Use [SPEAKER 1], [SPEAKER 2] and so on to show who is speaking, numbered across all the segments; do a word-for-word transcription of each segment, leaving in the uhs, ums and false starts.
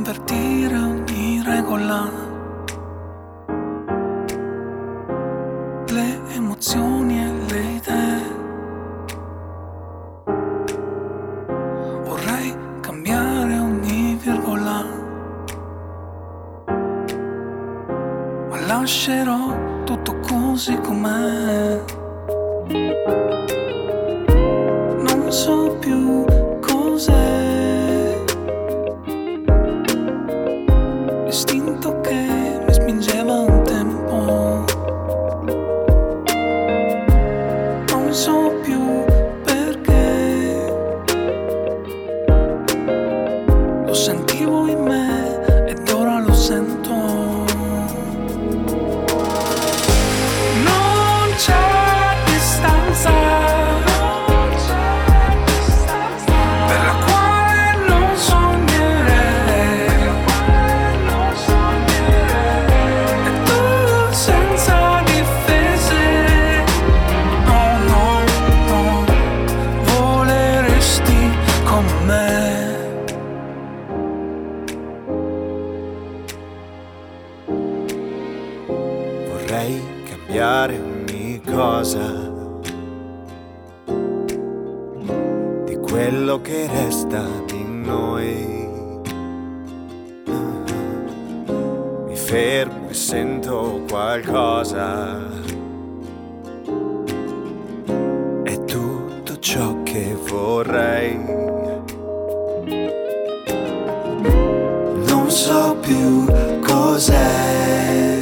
[SPEAKER 1] invertire ogni regola, le emozioni e le idee. Vorrei cambiare ogni virgola, ma lascerò tutto così com'è. Non so più cos'è l'istinto che mi spingeva un tempo. Non so più perché lo sentivo in me ed ora lo sento. Non c'è distanza
[SPEAKER 2] Vorrei cambiare ogni cosa di quello che resta di noi. Mi fermo e sento qualcosa. È tutto ciò che vorrei. Non so più cos'è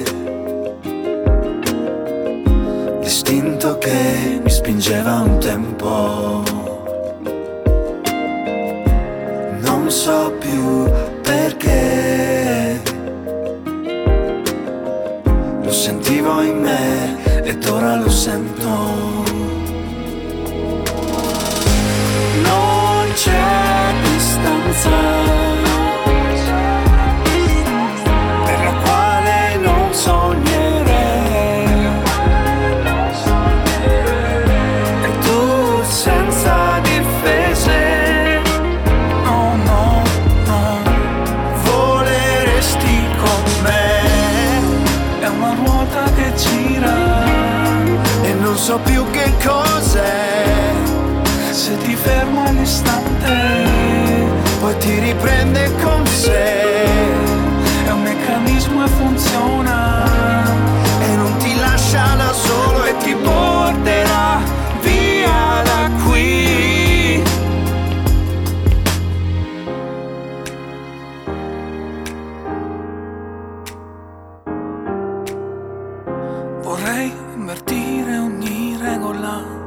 [SPEAKER 2] l'istinto che mi spingeva un tempo. Non so più perché lo sentivo in me ed ora lo sento. Non c'è distanza
[SPEAKER 1] che gira
[SPEAKER 2] e non so più che cos'è.
[SPEAKER 1] Se ti fermo all'istante
[SPEAKER 2] poi ti riprende con sé.
[SPEAKER 1] È un meccanismo e funziona
[SPEAKER 2] e non ti lascia da solo e ti porterà via da qui.
[SPEAKER 1] Vorrei invertire ogni regola,